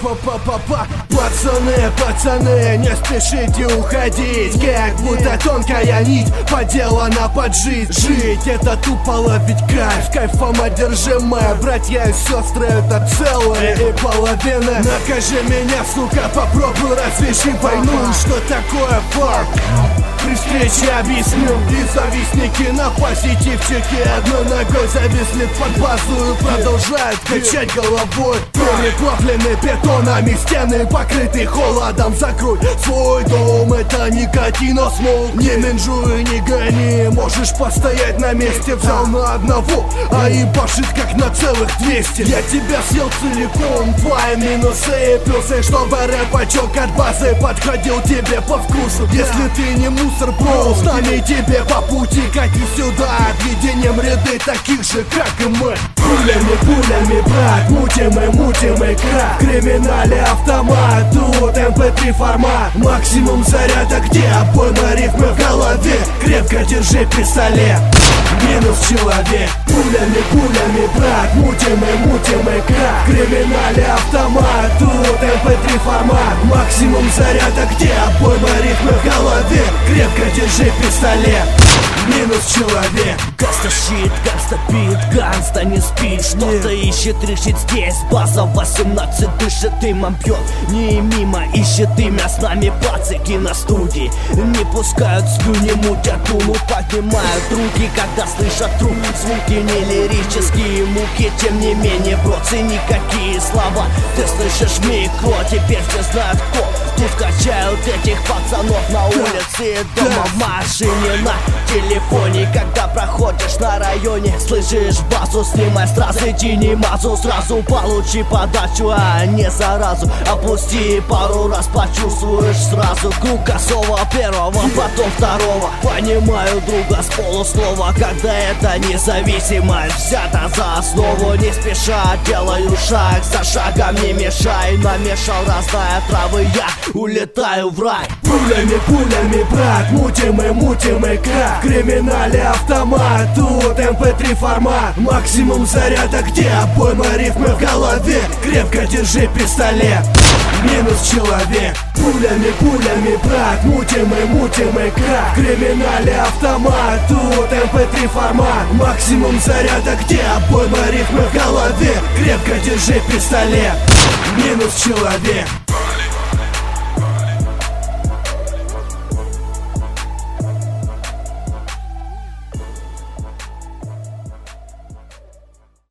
Па-па-па-па-па. Пацаны, не спешите уходить, как будто тонкая нить поделана под жизнь. Жить — это тупо ловить кайф, кайфом одержимая. Братья и сестры — это целое и половина. Накажи меня, сука, попробуй развеши войну. Что такое фарм? При встрече объясню. И завистники на позитивчике одной ногой зависли под базу и продолжают качать головой. Переплавлены бетонами стены, покрыты холодом. Закрой свой дом, это никотиносмог. Не менжуй, не гони, можешь постоять на месте. Взял на одного, а ебашит как на целых 200. Я тебя съел целиком, твои минусы и плюсы, чтобы рэпачок от базы подходил тебе по вкусу. Если ты не мусор, бро, встань тебе по пути. Кати сюда, объединим ряды таких же, как и мы. Пулями, брат, мутим и крак. Криминале автомат, тут MP3 формат. Максимум заряда, где обойма рифмы в голове. Крепко держи пистолет, минус человек. Пулями, брат, мутим и крак. Криминале автомат, тут MP3 формат. Максимум заряда, где обойма рифмы в голове. Крепко держи пистолет, минус человек. Гаста щит, гаста бит, ганста не спит. Что-то ищет, решит здесь. База 18 дышит, дымом бьет. Не мимо ищет имя, с нами пацики на студии. Не пускают слюни, мутят луну, поднимают руки, когда слышат труп. Звуки не лирические муки, тем не менее, бро, цени какие слова. Ты слышишь микро, теперь все знают кто. Тут качают этих пацанов на улице, дома, в машине, на телефоне. Когда проходишь на районе, слышишь базу, снимай сразу, тяни мазу. Сразу получи подачу, а не заразу. Опусти пару раз, почувствуешь сразу. Круг косого первого, потом второго. Понимаю друга с полуслова, когда это независимость взята за основу. Не спеша делаю шаг за шагом, не мешай. Намешал разная травы, я улетаю в рай. Пулями, брат, мутим и крак. Криминале автомат, тут MP3 формат. Максимум заряда, где обойма рифмы в голове. Крепко держи пистолет, минус человек. Пулями, брат, мутим и крак. Криминале автомат, тут MP3 формат. Максимум заряда, где обойма рифмы в голове. Крепко держи пистолет, минус человек.